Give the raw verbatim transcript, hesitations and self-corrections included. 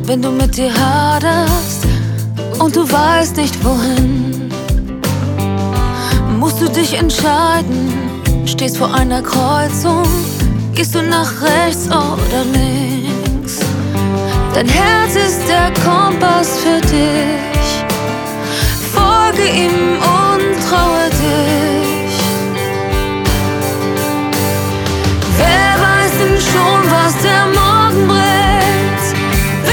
wenn du mit dir haderst und du weißt nicht wohin, musst du dich entscheiden, stehst vor einer Kreuzung, gehst du nach rechts oder links? Dein Herz ist der Kompass für dich, folge ihm